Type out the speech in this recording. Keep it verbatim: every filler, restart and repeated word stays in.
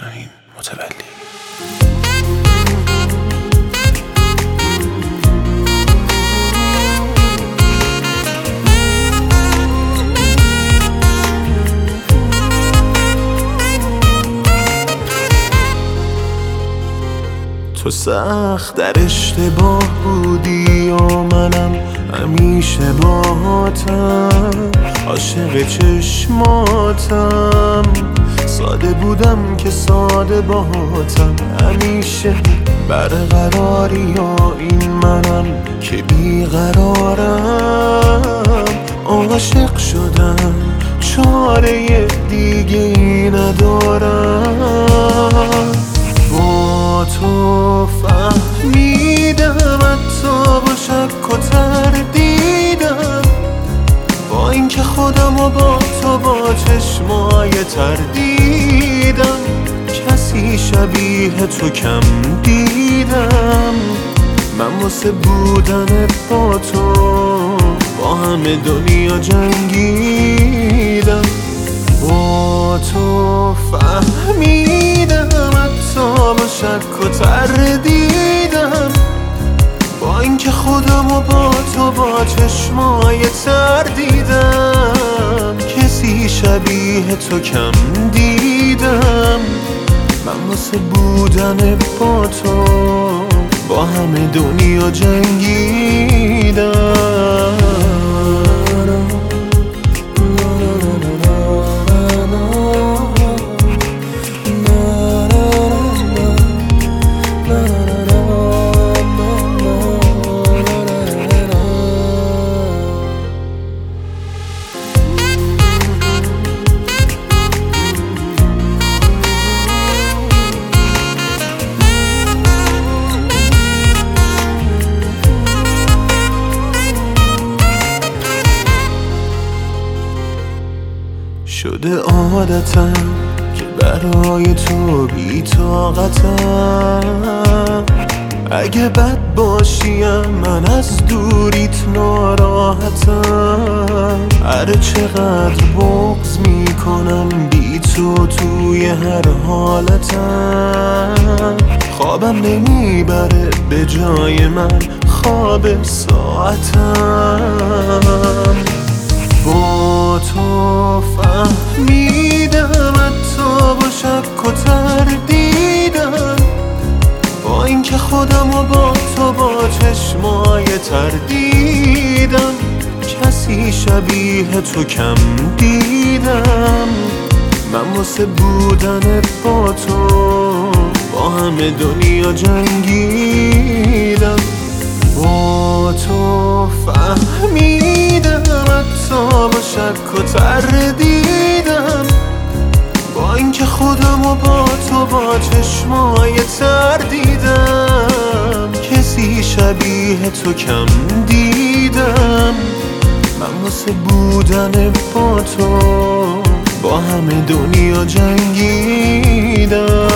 شاهین متولی. تو سخت در اشتباه بودی و منم همیشه باهاتم، عاشق چشماتم. ساده بودم که ساده باهاتم، همیشه برقراری یا این منم که بیقرارم. عاشق شدم چاره دیگه ای ندارم. با تو فهمیدم حتی با شک و تردیدم، با اینکه خودم و با تو با چشمای تردیدم. کسی شبیه تو کم دیدم، من واسه بودن با تو با همه دنیا جنگیدم. با تو فهمیدم حتی با شک و تردیدم، با اینکه خودم و با تو با چشمای تردیدم. کسی شبیه تو کم دیدم، من واسه بودن با تو با همه دنیا جنگیدم. شده عادتم که برای تو بی طاقتم. اگه بد باشیم من از دوریت ناراحتم. هر چقدر بغض میکنم بی تو توی هر حالتم. خوابم نمیبره به جای من خواب ساعتم. با تو فهمیدم حتی با شک و تردیدم، با اینکه خودم و با تو با چشمای تردیدم. کسی شبیه تو کم دیدم، من واسه بودن با تو با همه دنیا جنگیدم. با تو فهمیدم حتی با شک و تردیدم، با اینکه خودم و با تو با چشمای تردیدم. کسی شبیه تو کم دیدم، من واسه بودن با تو با همه دنیا جنگیدم.